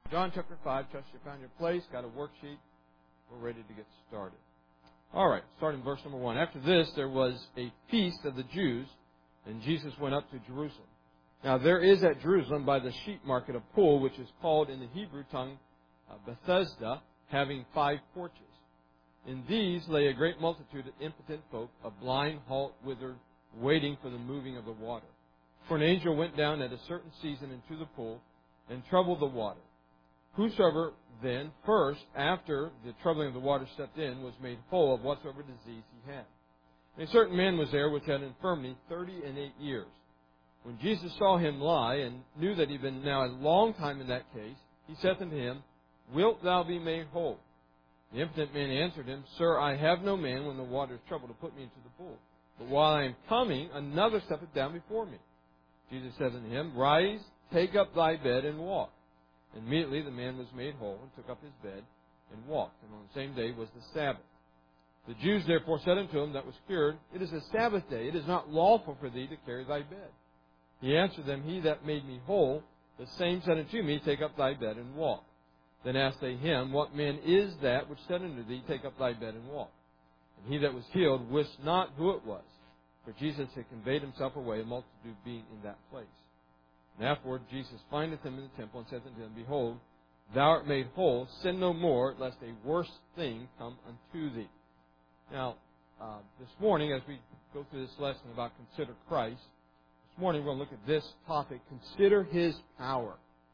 John chapter 5, trust you found your place, got a worksheet. We're ready to get started. All right, starting verse number 1. After this, there was a feast of the Jews, and Jesus went up to Jerusalem. Now there is at Jerusalem by the sheep market a pool, which is called in the Hebrew tongue Bethesda, having 5 porches. In these lay a great multitude of impotent folk, of blind, halt, withered, waiting for the moving of the water. For an angel went down at a certain season into the pool and troubled the water. Whosoever then first, after the troubling of the water, stepped in, was made whole of whatsoever disease he had. And a certain man was there which had infirmity 38 years. When Jesus saw him lie, and knew that he had been now a long time in that case, he said unto him, Wilt thou be made whole? The impotent man answered him, Sir, I have no man when the water is troubled to put me into the pool. But while I am coming, another steppeth down before me. Jesus said unto him, Rise, take up thy bed, and walk. And immediately the man was made whole, and took up his bed, and walked. And on the same day was the Sabbath. The Jews therefore said unto him that was cured, It is a Sabbath day, it is not lawful for thee to carry thy bed. He answered them, He that made me whole, the same said unto me, Take up thy bed, and walk. Then asked they him, What man is that which said unto thee, Take up thy bed and walk? And he that was healed wist not who it was, for Jesus had conveyed himself away, a multitude being in that place. And afterward Jesus findeth him in the temple, and saith unto him, Behold, thou art made whole, sin no more, lest a worse thing come unto thee. Now, this morning, as we go through this lesson about consider Christ, this morning we're going to look at this topic, consider His power.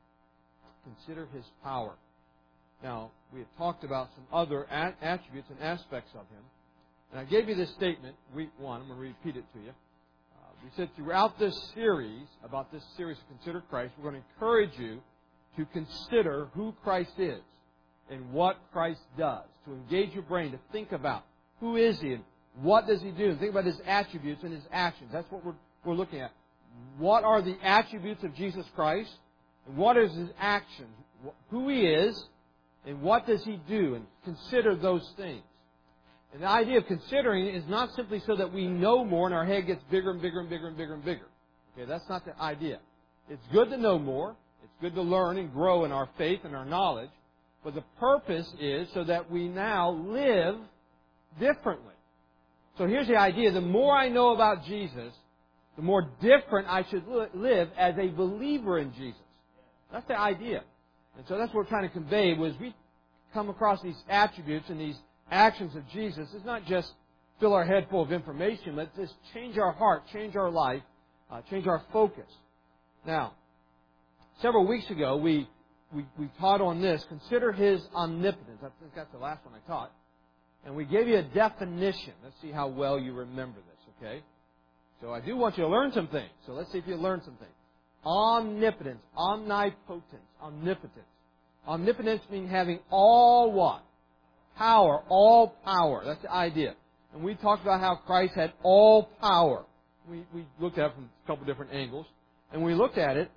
Consider His power. Now, we have talked about some other attributes and aspects of Him. And I gave you this statement, week 1. I'm going to repeat it to you. We said throughout this series, about this series of Consider Christ, we're going to encourage you to consider who Christ is and what Christ does. To engage your brain, to think about who is He and what does He do. And think about His attributes and His actions. That's what we're looking at. What are the attributes of Jesus Christ? And what is His actions? Who He is? And what does He do? And consider those things. And the idea of considering is not simply so that we know more and our head gets bigger and bigger and bigger and bigger and bigger. Okay, that's not the idea. It's good to know more. It's good to learn and grow in our faith and our knowledge. But the purpose is so that we now live differently. So here's the idea. The more I know about Jesus, the more different I should live as a believer in Jesus. That's the idea. And so that's what we're trying to convey was we come across these attributes and these actions of Jesus. It's not just fill our head full of information, but just change our heart, change our life, change our focus. Now, several weeks ago, we taught on this. Consider His omnipotence. I think that's the last one I taught. And we gave you a definition. Let's see how well you remember this, okay? So I do want you to learn some things. So let's see if you learn some things. Omnipotence, omnipotence, omnipotence. Omnipotence means having all what? Power, all power. That's the idea. And we talked about how Christ had all power. We looked at it from a couple different angles. And we looked at it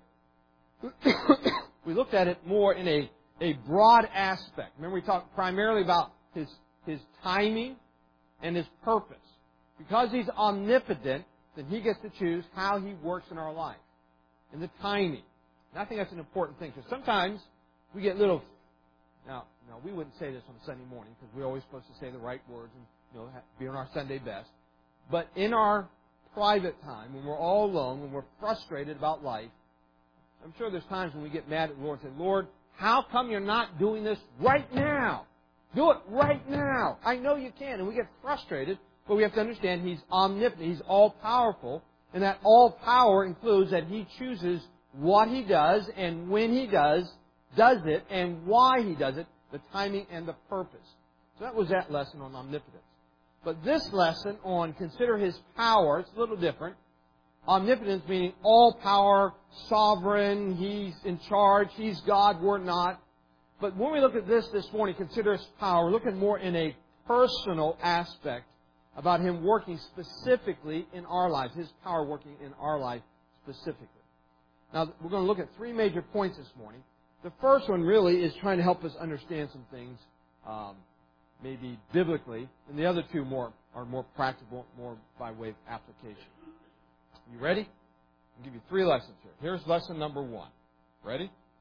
more in a broad aspect. Remember we talked primarily about His timing and His purpose. Because He's omnipotent, then He gets to choose how He works in our life. And the timing. And I think that's an important thing. Because sometimes we get little... Now, we wouldn't say this on a Sunday morning because we're always supposed to say the right words and be on our Sunday best. But in our private time, when we're all alone, when we're frustrated about life, I'm sure there's times when we get mad at the Lord and say, Lord, how come you're not doing this right now? Do it right now. I know you can. And we get frustrated, but we have to understand He's omnipotent. He's all-powerful. And that all power includes that He chooses what He does and when He does it and why He does it, the timing and the purpose. So that was that lesson on omnipotence. But this lesson on consider His power, it's a little different. Omnipotence meaning all power, sovereign, He's in charge, He's God, we're not. But when we look at this morning, consider His power, we're looking more in a personal aspect about Him working specifically in our lives, His power working in our life specifically. Now, we're going to look at 3 major points this morning. The first one really is trying to help us understand some things, maybe biblically, and the other 2 are more practical, more by way of application. You ready? I'll give you 3 lessons here. Here's lesson number 1. Ready?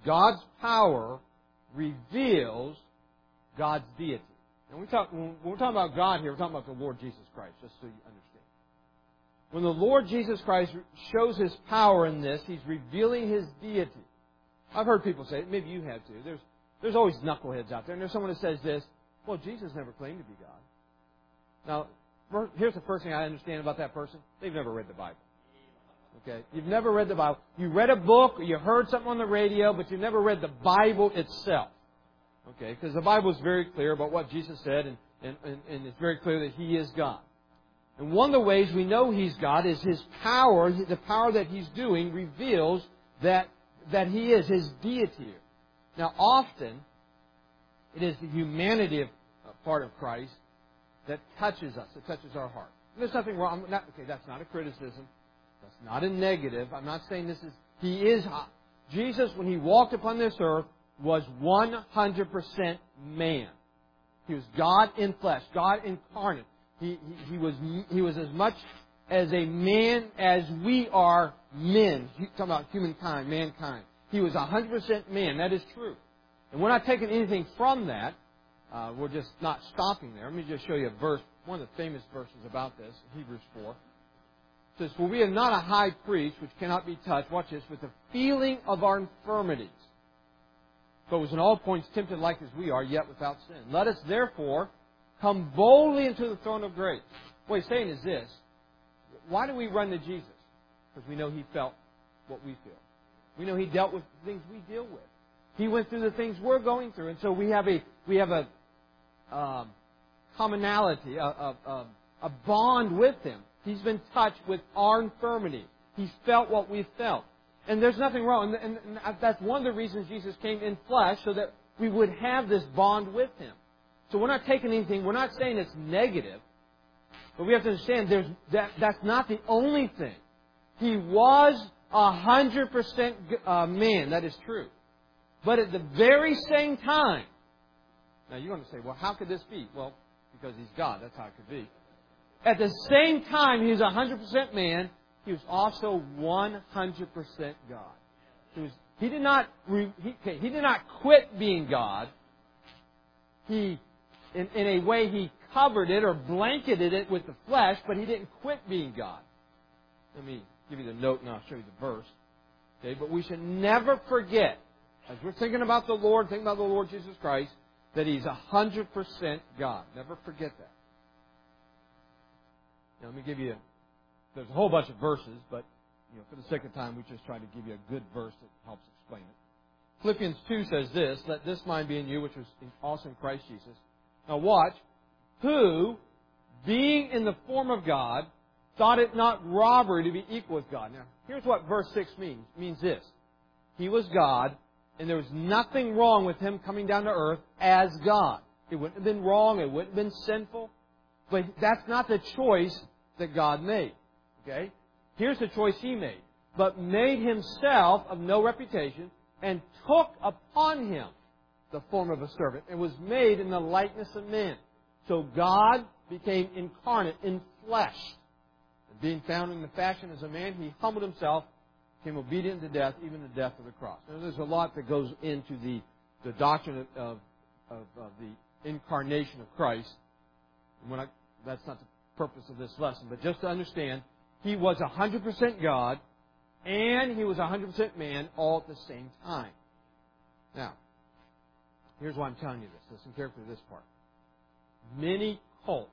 God's power reveals God's deity. And when we're talking about God here, we're talking about the Lord Jesus Christ, just so you understand. When the Lord Jesus Christ shows His power in this, He's revealing His deity. I've heard people say, maybe you have too, there's always knuckleheads out there, and there's someone that says this, well, Jesus never claimed to be God. Now, here's the first thing I understand about that person. They've never read the Bible. Okay? You've never read the Bible. You read a book, or you heard something on the radio, but you never read the Bible itself. Okay? Because the Bible is very clear about what Jesus said, and it's very clear that He is God. And one of the ways we know He's God is His power, the power that He's doing reveals that He is His deity. Now, often, it is the humanity of part of Christ that touches us, that touches our heart. And there's nothing wrong. That's not a criticism. That's not a negative. I'm not saying this is... He is... Jesus, when He walked upon this earth, was 100% man. He was God in flesh, God incarnate. He was as much as a man as we are men. Talking about humankind, mankind. He was 100% man. That is true. And we're not taking anything from that. We're just not stopping there. Let me just show you a verse, one of the famous verses about this, Hebrews 4. It says, "For we have not a high priest which cannot be touched," watch this, "with the feeling of our infirmities, but was in all points tempted like as we are, yet without sin. Let us therefore come boldly into the throne of grace." What he's saying is this: why do we run to Jesus? Because we know He felt what we feel. We know He dealt with the things we deal with. He went through the things we're going through, and so we have a commonality, a bond with Him. He's been touched with our infirmity. He's felt what we've felt. And there's nothing wrong. And that's one of the reasons Jesus came in flesh, so that we would have this bond with Him. So we're not taking anything, we're not saying it's negative. But we have to understand that's not the only thing. He was 100% man. That is true. But at the very same time, now you're going to say, well, how could this be? Well, because He's God. That's how it could be. At the same time, He was 100% man. He was also 100% God. He did not quit being God. In a way, He covered it or blanketed it with the flesh, but He didn't quit being God. Let me give you the note and I'll show you the verse. Okay, but we should never forget, as we're thinking about the Lord, thinking about the Lord Jesus Christ, that He's 100% God. Never forget that. Now, let me give you... There's a whole bunch of verses, but for the sake of time, we just try to give you a good verse that helps explain it. Philippians 2 says this: "Let this mind be in you, which was also in Christ Jesus." Now watch. "Who, being in the form of God, thought it not robbery to be equal with God." Now, here's what verse 6 means. It means this: He was God, and there was nothing wrong with Him coming down to earth as God. It wouldn't have been wrong. It wouldn't have been sinful. But that's not the choice that God made. Okay? Here's the choice He made. "But made Himself of no reputation, and took upon Him the form of a servant, and was made in the likeness of men." So God became incarnate in flesh. And being found in the fashion as a man, He humbled Himself, became obedient to death, even the death of the cross. Now, there's a lot that goes into the doctrine of the incarnation of Christ. And that's not the purpose of this lesson. But just to understand, He was 100% God, and He was 100% man all at the same time. Now, here's why I'm telling you this. Listen carefully to this part. Many cults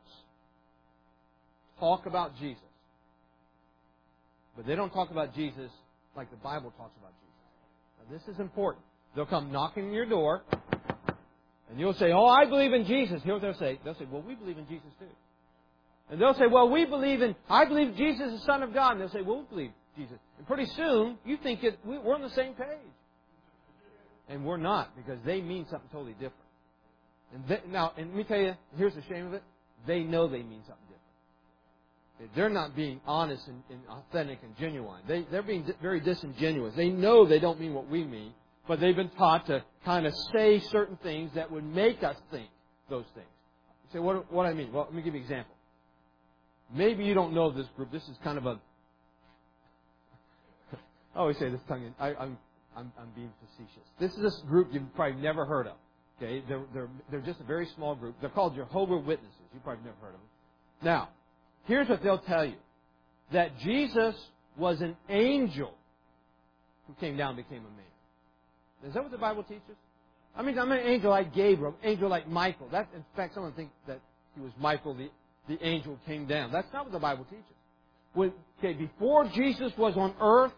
talk about Jesus, but they don't talk about Jesus like the Bible talks about Jesus. Now, this is important. They'll come knocking on your door, and you'll say, "Oh, I believe in Jesus." Here's what they'll say. They'll say, "Well, we believe in Jesus too." And they'll say, "Well, I believe Jesus is the Son of God." And they'll say, "Well, we believe Jesus." And pretty soon, you think we're on the same page. And we're not, because they mean something totally different. And let me tell you, here's the shame of it. They know they mean something different. They're not being honest and authentic and genuine. They're being very disingenuous. They know they don't mean what we mean, but they've been taught to kind of say certain things that would make us think those things. You say, what do I mean? Well, let me give you an example. Maybe you don't know this group. This is kind of I always say this tongue. I'm I'm being facetious. This is a group you've probably never heard of. Okay, they're just a very small group. They're called Jehovah's Witnesses. You've probably never heard of them. Now, here's what they'll tell you: that Jesus was an angel who came down and became a man. Is that what the Bible teaches? I mean, I'm an angel like Gabriel, angel like Michael. That, in fact, someone thinks that he was Michael, the angel who came down. That's not what the Bible teaches. Before Jesus was on earth,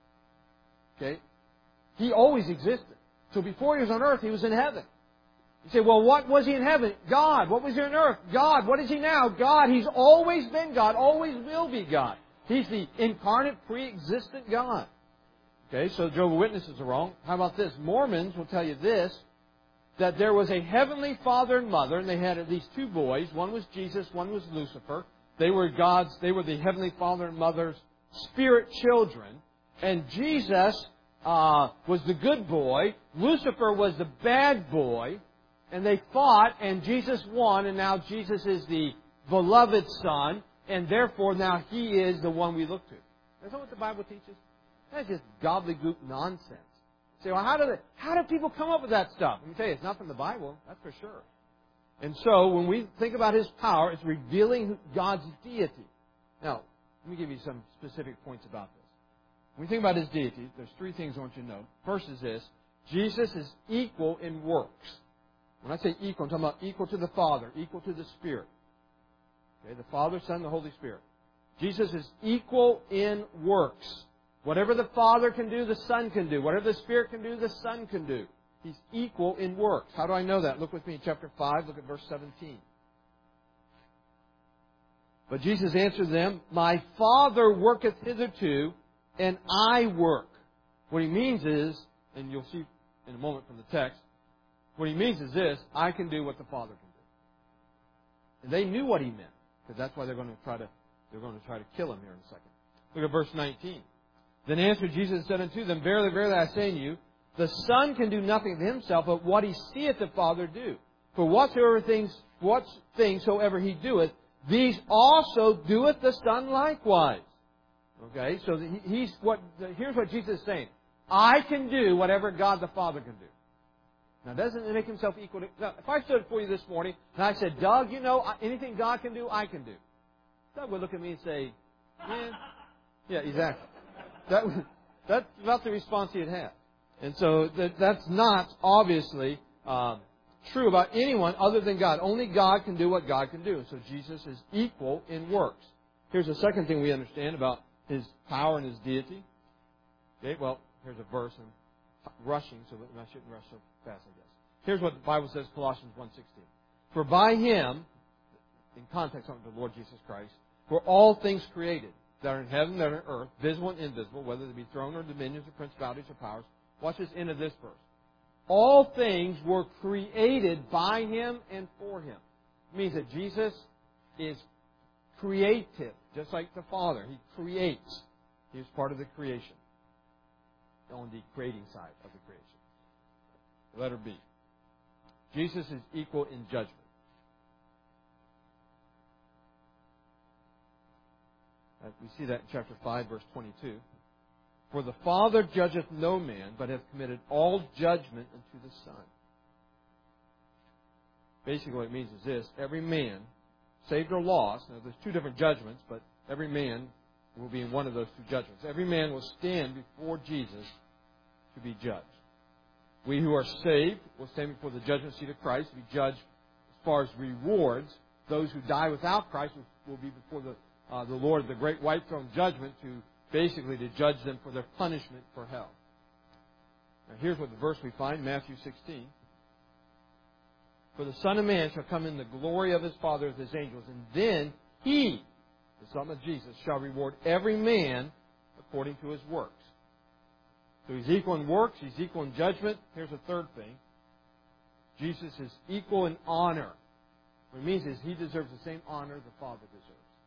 he always existed. So before he was on earth, he was in heaven. You say, well, what was he in heaven? God. What was he on earth? God. What is he now? God. He's always been God, always will be God. He's the incarnate, pre-existent God. Okay, so Jehovah's Witnesses are wrong. How about this? Mormons will tell you this, that there was a heavenly father and mother, and they had at least two boys. One was Jesus, one was Lucifer. They were the heavenly father and mother's spirit children. And Jesus was the good boy. Lucifer was the bad boy. And they fought, and Jesus won, and now Jesus is the beloved Son, and therefore now He is the one we look to. That's not what the Bible teaches. That's just gobbledygook nonsense. You say, well, how do people come up with that stuff? Let me tell you, it's not from the Bible, that's for sure. And so, when we think about His power, it's revealing God's deity. Now, let me give you some specific points about this. When we think about His deity, there's three things I want you to know. First is this: Jesus is equal in works. When I say equal, I'm talking about equal to the Father, equal to the Spirit. Okay, the Father, Son, and the Holy Spirit. Jesus is equal in works. Whatever the Father can do, the Son can do. Whatever the Spirit can do, the Son can do. He's equal in works. How do I know that? Look with me in chapter 5. Look at verse 17. But Jesus answered them, "My Father worketh hitherto, and I work." What He means is, and you'll see in a moment from the text, what He means is this: I can do what the Father can do. And they knew what He meant, because that's why they're going to try to kill Him here in a second. Look at verse 19. Then answered Jesus and said unto them, "Verily, verily, I say unto you, the Son can do nothing of Himself, but what He seeth the Father do. For what things soever He doeth, these also doeth the Son likewise." Okay, so here's what Jesus is saying: I can do whatever God the Father can do. Now, doesn't it make Himself equal to... Now, if I stood before you this morning and I said, "Doug, anything God can do, I can do," Doug would look at me and say, yeah, exactly. That's about the response he'd have. And so that's not obviously true about anyone other than God. Only God can do what God can do. So Jesus is equal in works. Here's the second thing we understand about His power and His deity. Okay, well, here's a verse. I'm rushing, so I shouldn't rush so fast, I guess. Here's what the Bible says, Colossians 1:16. For by Him, in context of the Lord Jesus Christ, were all things created, that are in heaven, that are in earth, visible and invisible, whether they be thrones or dominions or principalities or powers. Watch this end of this verse. All things were created by Him and for Him. It means that Jesus is creative, just like the Father. He creates. He is part of the creation, on the creating side of the creation. Letter B. Jesus is equal in judgment. We see that in chapter 5, verse 22. For the Father judgeth no man, but hath committed all judgment unto the Son. Basically what it means is this: every man, saved or lost, now there's two different judgments, but every man will be in one of those two judgments. Every man will stand before Jesus to be judged. We who are saved will stand before the judgment seat of Christ to be judged as far as rewards. Those who die without Christ will be before the Lord, the great white throne judgment, to judge them for their punishment for hell. Now here's what the verse we find, Matthew 16. For the Son of Man shall come in the glory of His Father with His angels, and then He, the Son of Jesus, shall reward every man according to his works. So He's equal in works, He's equal in judgment. Here's a third thing. Jesus is equal in honor. What it means is He deserves the same honor the Father deserves.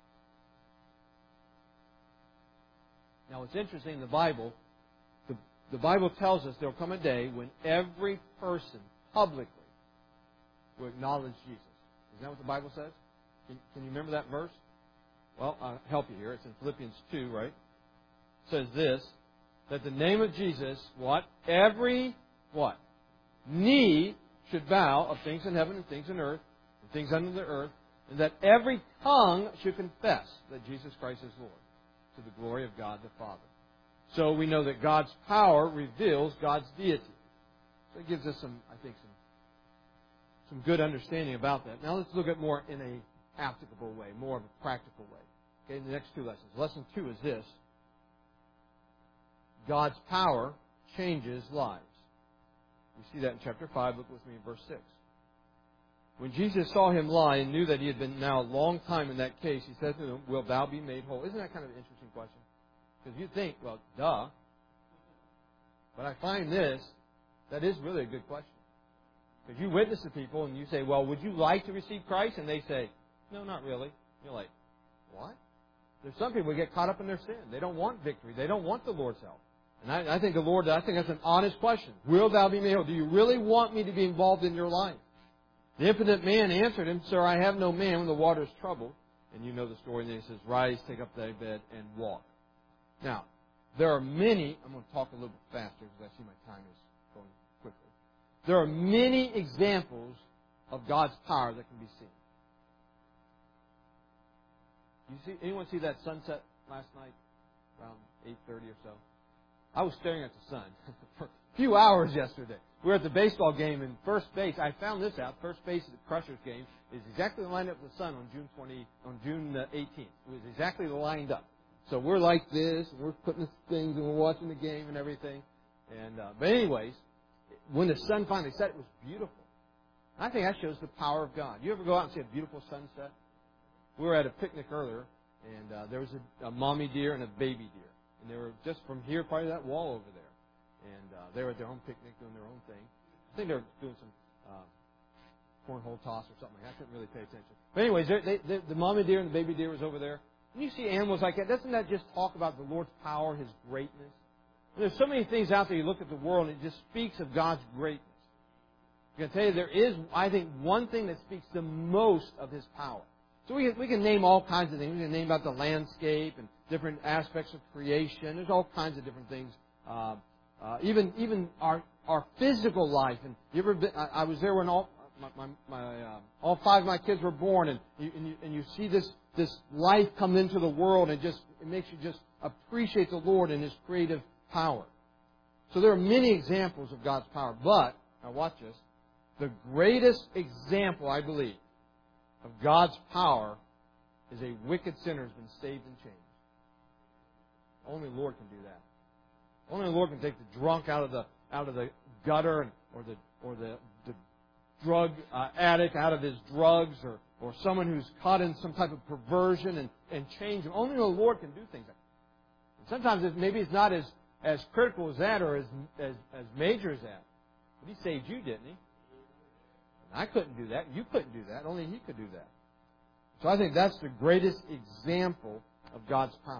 Now, it's interesting in the Bible, the Bible tells us there will come a day when every person publicly will acknowledge Jesus. Isn't that what the Bible says? Can you remember that verse? Well, I'll help you here. It's in Philippians 2, right? It says this: that the name of Jesus, what? Every, what? Knee should bow of things in heaven and things in earth and things under the earth, and that every tongue should confess that Jesus Christ is Lord, to the glory of God the Father. So we know that God's power reveals God's deity. So it gives us some good understanding about that. Now let's look at more in a applicable way, more of a practical way. Okay, in the next two lessons. Lesson 2 is this. God's power changes lives. We see that in chapter 5. Look with me in verse 6. When Jesus saw him lie and knew that he had been now a long time in that case, he said to him, "Wilt thou be made whole?" Isn't that kind of an interesting question? Because you think, well, duh. But I find that is really a good question. Because you witness to people and you say, well, would you like to receive Christ? And they say, no, not really. You're like, what? There's some people who get caught up in their sin. They don't want victory. They don't want the Lord's help. And I think that's an honest question. Will thou be made whole? Do you really want me to be involved in your life? The impotent man answered him, Sir, I have no man when the water is troubled. And you know the story. And then he says, Rise, take up thy bed, and walk. Now, there are many, I'm going to talk a little bit faster because I see my time is going quickly. There are many examples of God's power that can be seen. Anyone see that sunset last night around 8:30 or so? I was staring at the sun for a few hours yesterday. We were at the baseball game, and first base, I found this out, first base at the Crushers game is exactly lined up with the sun on June 18th. It was exactly lined up. So we're like this, and we're putting the things, and we're watching the game and everything. And but anyways, when the sun finally set, it was beautiful. I think that shows the power of God. You ever go out and see a beautiful sunset? We were at a picnic earlier, and there was a mommy deer and a baby deer. And they were just from here, probably that wall over there. And they were at their own picnic doing their own thing. I think they were doing some cornhole toss or something. I couldn't really pay attention. But anyways, the mommy deer and the baby deer was over there. When you see animals like that, doesn't that just talk about the Lord's power, His greatness? And there's so many things out there. You look at the world, and it just speaks of God's greatness. I'm going to tell you, there is, I think, one thing that speaks the most of His power. So we can name all kinds of things. We can name about the landscape and different aspects of creation. There's all kinds of different things. Even our physical life. And you ever been, I was there when all five of my kids were born, and you see this life come into the world, and it makes you just appreciate the Lord and His creative power. So there are many examples of God's power. But, now watch this, the greatest example, I believe, of God's power is a wicked sinner who's been saved and changed. Only the Lord can do that. Only the Lord can take the drunk out of the gutter, or the drug addict out of his drugs, or someone who's caught in some type of perversion and change him. Only the Lord can do things like that. And sometimes maybe it's not as critical as that, or as major as that. But He saved you, didn't He? I couldn't do that. You couldn't do that. Only He could do that. So I think that's the greatest example of God's power.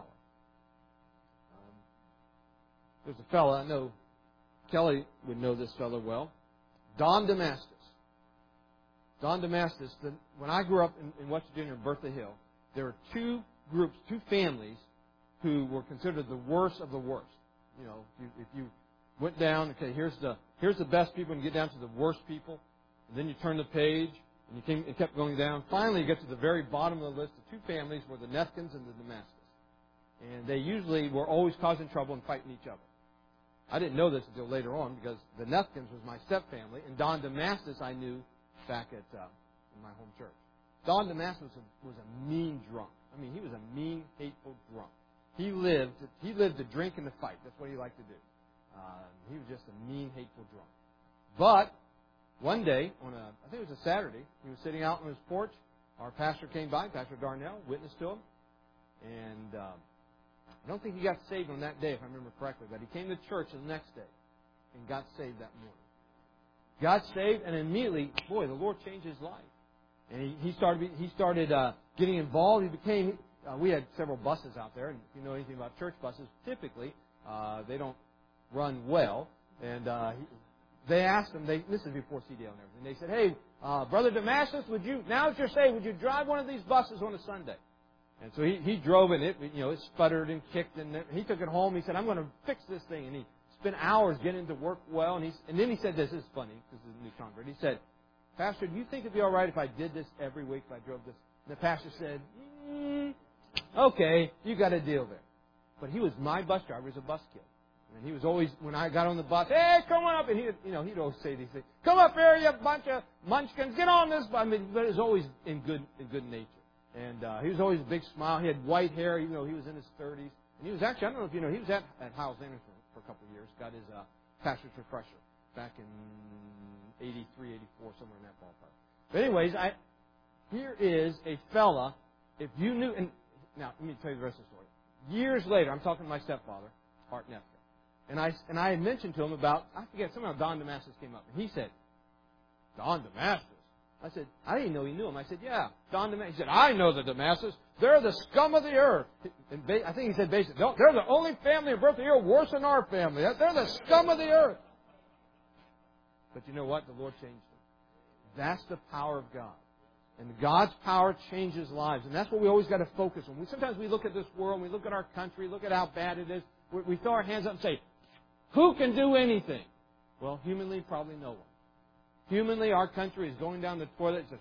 There's a fellow, I know Kelly would know this fellow well, Don Damascus. Don Damascus, when I grew up in West Virginia, in Bertha Hill, there were two families who were considered the worst of the worst. You know, if you went down, okay, here's the best people, and you get down to the worst people. And then you turn the page, and it kept going down. Finally, you get to the very bottom of the list. The two families were the Nethkins and the Damascus. And they usually were always causing trouble and fighting each other. I didn't know this until later on, because the Nethkins was my stepfamily, and Don Damascus I knew back at in my home church. Don Damascus was a mean drunk. I mean, he was a mean, hateful drunk. He lived to drink and to fight. That's what he liked to do. He was just a mean, hateful drunk. But one day, I think it was a Saturday, he was sitting out on his porch. Our pastor came by, Pastor Darnell, witnessed to him. And I don't think he got saved on that day, if I remember correctly, but he came to church the next day and got saved that morning. Got saved, and immediately, boy, the Lord changed his life. And he started getting involved. We had several buses out there, and if you know anything about church buses, typically they don't run well. And they asked him, this is before CDL and everything, they said, hey, Brother Damascus, now's your say, would you drive one of these buses on a Sunday? And so he drove and it sputtered and kicked, and he took it home. He said, I'm going to fix this thing. And he spent hours getting it to work well. And then he said, this is funny, this is a new convert. He said, Pastor, do you think it'd be all right if I did this every week if I drove this? And the pastor said, okay, you got a deal there. But he was my bus driver. He was a bus kid. And he was always, when I got on the bus, hey, come on up. And he'd always say these things. Come up here, you bunch of munchkins. Get on this. I mean, but it was always in good nature. And he was always a big smile. He had white hair, even though he was in his 30s. And he was actually, I don't know if you know, he was at Hyles Anderson for a couple of years. Got his pastor's refresher back in 83, 84, somewhere in that ballpark. But anyways, here is a fella, if you knew, and now let me tell you the rest of the story. Years later, I'm talking to my stepfather, Art Nefka. And I had mentioned to him about, I forget, somehow Don Damascus came up. And he said, Don Damascus? I said, I didn't know he knew him. I said, yeah, Don Damascus. He said, I know the Damascus. They're the scum of the earth. And I think he said basically, no, they're the only family of birth here worse than our family. They're the scum of the earth. But you know what? The Lord changed him. That's the power of God. And God's power changes lives. And that's what we always got to focus on. Sometimes we look at this world, we look at our country, look at how bad it is. We throw our hands up and say, who can do anything? Well, humanly, probably no one. Humanly, our country is going down the toilet. It's just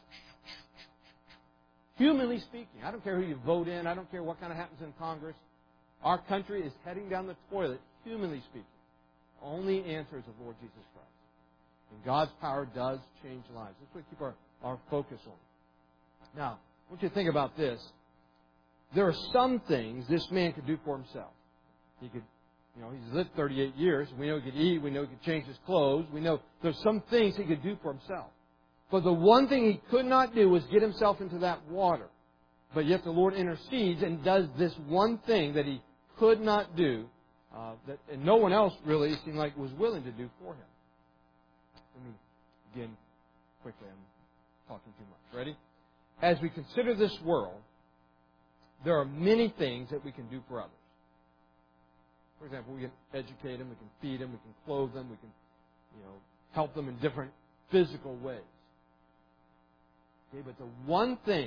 humanly speaking. I don't care who you vote in. I don't care what kind of happens in Congress. Our country is heading down the toilet, humanly speaking. Only answer is the Lord Jesus Christ. And God's power does change lives. That's what we keep our focus on. Now, I want you to think about this. There are some things this man could do for himself. He could, he's lived 38 years. We know he could eat. We know he could change his clothes. We know there's some things he could do for himself. But the one thing he could not do was get himself into that water. But yet the Lord intercedes and does this one thing that he could not do, and no one else really seemed like was willing to do for him. Let me begin quickly. I'm talking too much. Ready? As we consider this world, there are many things that we can do for others. For example, we can educate them, we can feed them, we can clothe them, we can, help them in different physical ways. Okay, but the one thing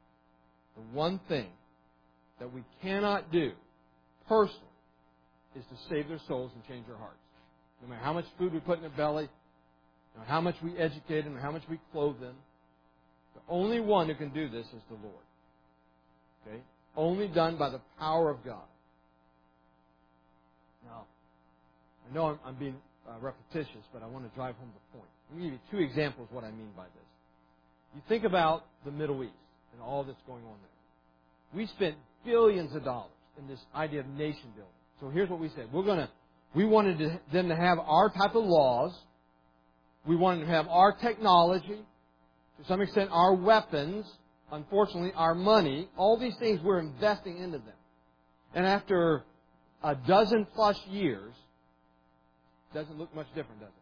that we cannot do personally is to save their souls and change their hearts. No matter how much food we put in their belly, no matter how much we educate them, or how much we clothe them, the only one who can do this is the Lord. Okay? Only done by the power of God. Now, I know I'm being repetitious, but I want to drive home the point. Let me give you two examples of what I mean by this. You think about the Middle East and all that's going on there. We spent billions of dollars in this idea of nation building. So here's what we said. We wanted them to have our type of laws. We wanted them to have our technology. To some extent, our weapons. Unfortunately, our money. All these things we're investing into them. And after a dozen plus years, it doesn't look much different, does it?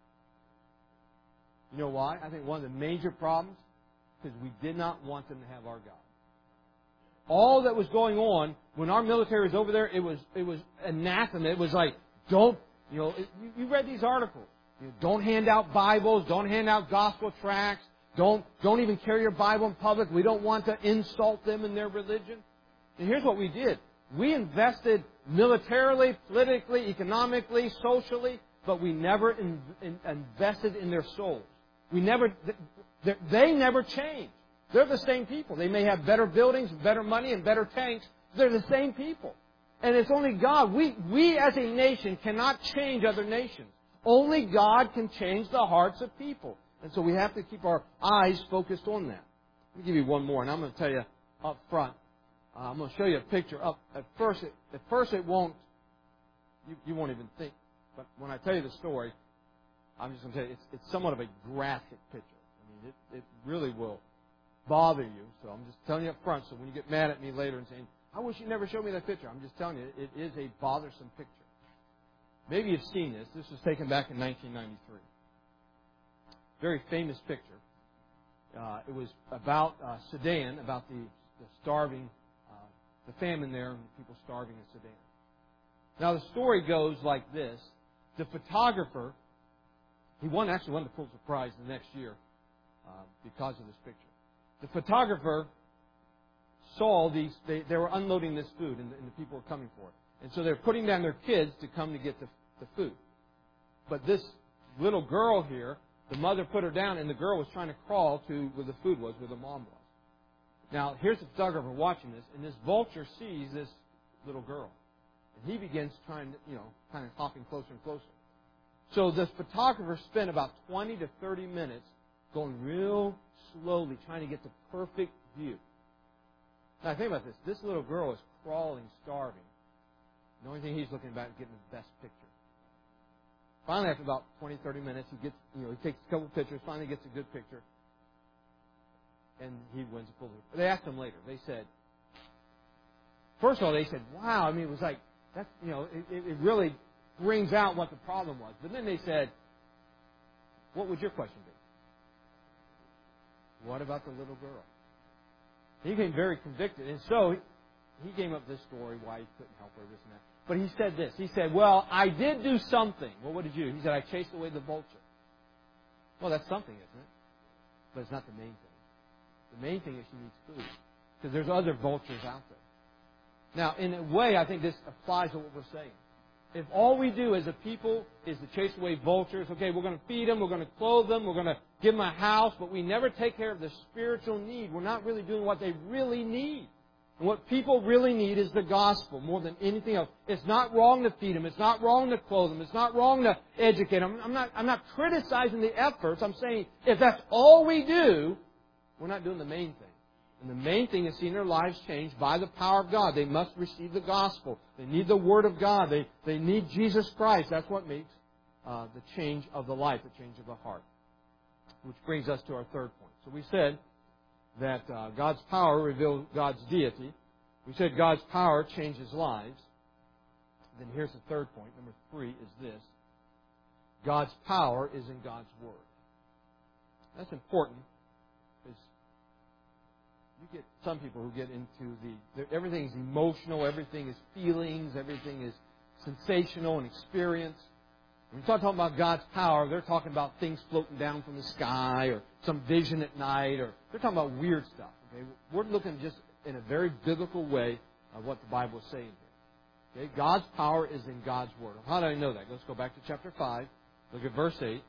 You know why? I think one of the major problems is we did not want them to have our God. All that was going on when our military was over there, it was anathema. It was like, don't, you read these articles. Don't hand out Bibles. Don't hand out gospel tracts. Don't even carry your Bible in public. We don't want to insult them in their religion. And here's what we did. We invested militarily, politically, economically, socially, but we never invested in their souls. They never changed. They're the same people. They may have better buildings, better money, and better tanks. They're the same people. And it's only God. We as a nation cannot change other nations. Only God can change the hearts of people. And so we have to keep our eyes focused on that. Let me give you one more, and I'm going to tell you up front. I'm going to show you a picture. At first it won't, you won't even think. But when I tell you the story, I'm just going to tell you, it's somewhat of a graphic picture. I mean, it really will bother you. So I'm just telling you up front, so when you get mad at me later and saying, I wish you never showed me that picture, I'm just telling you, it is a bothersome picture. Maybe you've seen this. This was taken back in 1993. Very famous picture. It was about Sudan, about the starving, the famine there, and people starving in Sudan. Now the story goes like this. The photographer, he actually won the Pulitzer Prize the next year because of this picture. The photographer saw these, they were unloading this food, and the people were coming for it. And so they're putting down their kids to come to get the food. But this little girl here, the mother put her down, and the girl was trying to crawl to where the food was, where the mom was. Now, here's the photographer watching this, and this vulture sees this little girl. And he begins trying to, kind of hopping closer and closer. So this photographer spent about 20 to 30 minutes going real slowly, trying to get the perfect view. Now, think about this. This little girl is crawling, starving. The only thing he's looking at is getting the best picture. Finally, after about 20, 30 minutes, he gets, he takes a couple pictures, finally gets a good picture, and he wins a Pulitzer. They asked him later. They said, first of all, they said, wow, I mean, it was like, that's, it really brings out what the problem was. But then they said, what would your question be? What about the little girl? He became very convicted, and so he came up with this story why he couldn't help her, this and that. But he said this. He said, well, I did do something. Well, what did you do? He said, I chased away the vulture. Well, that's something, isn't it? But it's not the main thing. The main thing is she needs food. Because there's other vultures out there. Now, in a way, I think this applies to what we're saying. If all we do as a people is to chase away vultures, okay, we're going to feed them, we're going to clothe them, we're going to give them a house, but we never take care of the spiritual need, we're not really doing what they really need. And what people really need is the gospel more than anything else. It's not wrong to feed them. It's not wrong to clothe them. It's not wrong to educate them. I'm not criticizing the efforts. I'm saying if that's all we do, we're not doing the main thing. And the main thing is seeing their lives changed by the power of God. They must receive the gospel. They need the Word of God. They need Jesus Christ. That's what makes the change of the life, the change of the heart. Which brings us to our third point. So we said that God's power reveals God's deity. We said God's power changes lives. Then here's the third point. Number 3 is this. God's power is in God's Word. That's important. Because you get some people who get into everything is emotional, everything is feelings, everything is sensational and experience. When you start talking about God's power, they're talking about things floating down from the sky or some vision at night, or they're talking about weird stuff. Okay? We're looking just in a very biblical way of what the Bible is saying here. Okay? God's power is in God's Word. How do I know that? Let's go back to chapter 5. Look at verse 8.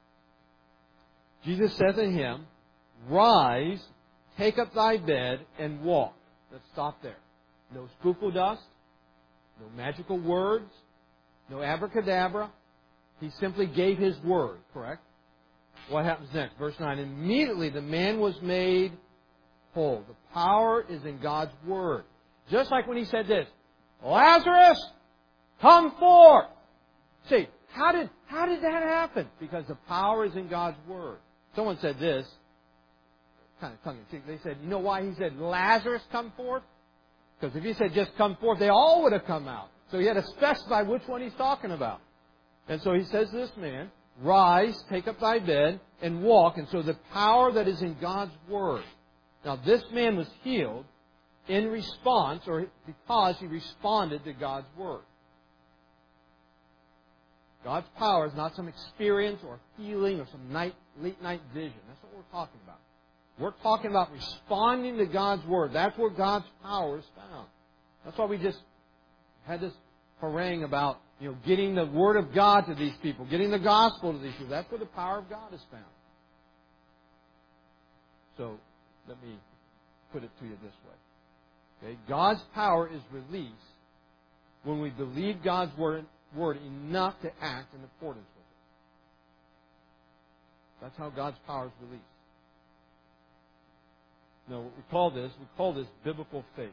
Jesus said to him, "Rise, take up thy bed, and walk." Let's stop there. No spookle dust, no magical words, no abracadabra. He simply gave His word, correct? What happens next? Verse 9. Immediately the man was made whole. The power is in God's Word. Just like when He said this, "Lazarus, come forth." See, how did that happen? Because the power is in God's Word. Someone said this, kind of tongue-in-cheek. They said, you know why He said, "Lazarus, come forth"? Because if He said, "just come forth," they all would have come out. So He had to specify which one He's talking about. And so He says to this man, "Rise, take up thy bed, and walk." And so the power that is in God's Word. Now, this man was healed in response, or because he responded to God's Word. God's power is not some experience or feeling or some late night vision. That's what we're talking about. We're talking about responding to God's Word. That's where God's power is found. That's why we just had this harangue about getting the Word of God to these people, getting the gospel to these people. That's where the power of God is found. So, let me put it to you this way. Okay? God's power is released when we believe God's Word enough to act in accordance with it. That's how God's power is released. Now, what we call this biblical faith.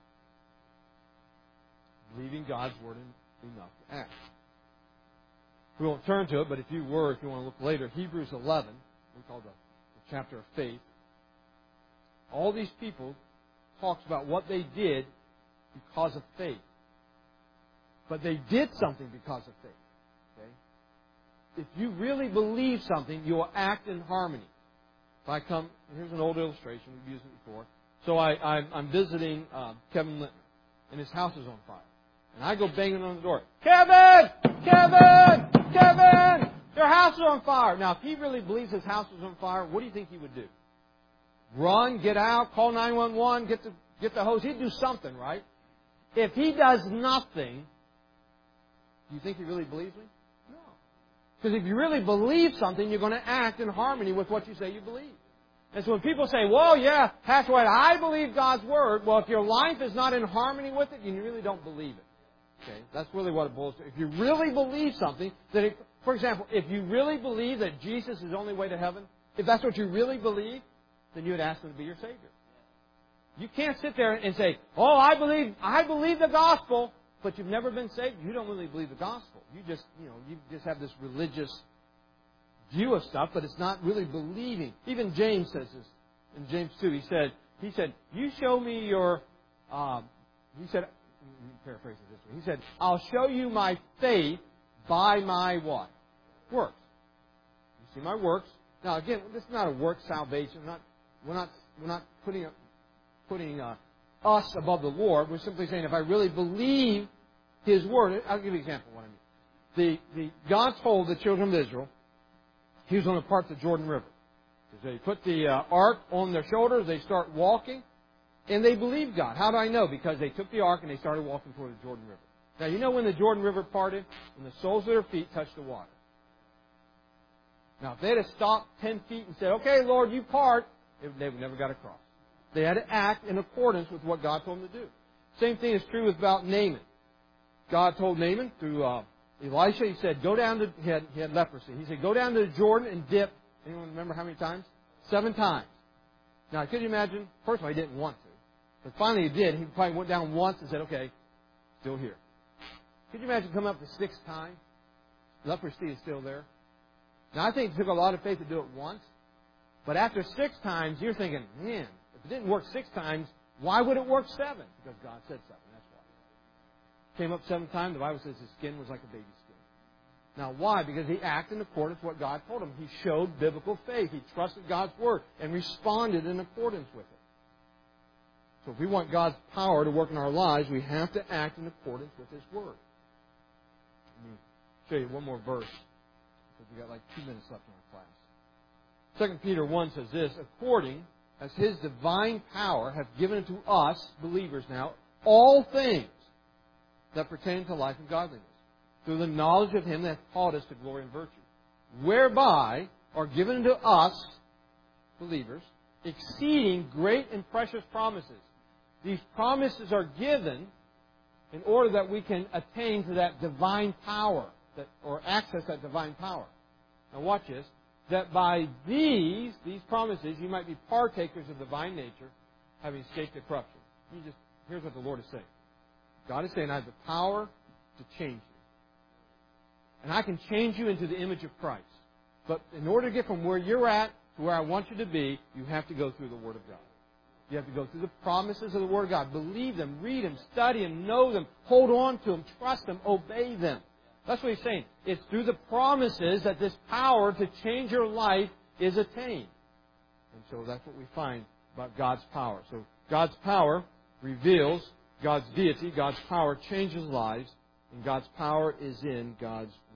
Believing God's Word enough to act. We won't turn to it, but if you want to look later, Hebrews 11, we call the chapter of faith. All these people talks about what they did because of faith. But they did something because of faith. Okay? If you really believe something, you will act in harmony. If I come, here's an old illustration, we've used it before. So I'm visiting Kevin Littner, and his house is on fire. And I go banging on the door. "Kevin! Kevin! Kevin! Your house is on fire!" Now, if he really believes his house is on fire, what do you think he would do? Run, get out, call 911, get the hose. He'd do something, right? If He does nothing, do you think He really believes me? No. Because if you really believe something, you're going to act in harmony with what you say you believe. And so when people say, well, yeah, Pastor White, I believe God's Word. Well, if your life is not in harmony with it, you really don't believe it. Okay? That's really what it boils to. If you really believe something, for example, if you really believe that Jesus is the only way to heaven, if that's what you really believe, then you would ask Him to be your Savior. You can't sit there and say, oh, I believe the gospel, but you've never been saved. You don't really believe the gospel. You just have this religious view of stuff, but it's not really believing. Even James says this in James 2. He said, you show me your, let me paraphrase it this way. He said, I'll show you my faith by my what? Works. You see my works. Now again, this is not a work salvation. We're not putting us above the Lord. We're simply saying if I really believe His Word, I'll give you an example of what I mean. God told the children of Israel He was going to part the Jordan River. They put the ark on their shoulders, they start walking, and they believed God. How do I know? Because they took the ark and they started walking toward the Jordan River. Now, you know when the Jordan River parted? When the soles of their feet touched the water. Now, if they had stopped 10 feet and said, okay, Lord, you part, they would never got across. They had to act in accordance with what God told them to do. Same thing is true about Naaman. God told Naaman through Elisha, He said, go down to, he had leprosy. He said, go down to the Jordan and dip. Anyone remember how many times? 7 times. Now, could you imagine? First of all, he didn't want to. But finally he did. He probably went down once and said, okay, still here. Could you imagine coming up the 6th time? Leprosy is still there. Now, I think it took a lot of faith to do it once. But after 6 times, you're thinking, man, if it didn't work 6 times, why would it work 7? Because God said 7. That's why. Came up 7 times. The Bible says his skin was like a baby's skin. Now, why? Because he acted in accordance with what God told him. He showed biblical faith. He trusted God's Word and responded in accordance with it. So if we want God's power to work in our lives, we have to act in accordance with His Word. Let me show you one more verse, because we've got like 2 minutes left in our class. 2 Peter 1 says this, according as His divine power hath given to us, believers now, all things that pertain to life and godliness, through the knowledge of Him that hath called us to glory and virtue, whereby are given to us, believers, exceeding great and precious promises. These promises are given in order that we can attain to that divine power, or access that divine power. Now watch this. That by these promises, you might be partakers of divine nature, having escaped the corruption. Here's what the Lord is saying. God is saying, I have the power to change you. And I can change you into the image of Christ. But in order to get from where you're at to where I want you to be, you have to go through the Word of God. You have to go through the promises of the Word of God. Believe them, read them, study them, know them, hold on to them, trust them, obey them. That's what He's saying. It's through the promises that this power to change your life is attained. And so that's what we find about God's power. So God's power reveals God's deity. God's power changes lives. And God's power is in God's